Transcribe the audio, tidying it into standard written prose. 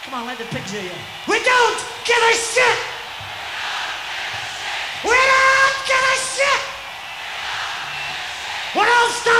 Come on, let the pigs hear you. We don't give a shit! We don't give a shit! We don't stop!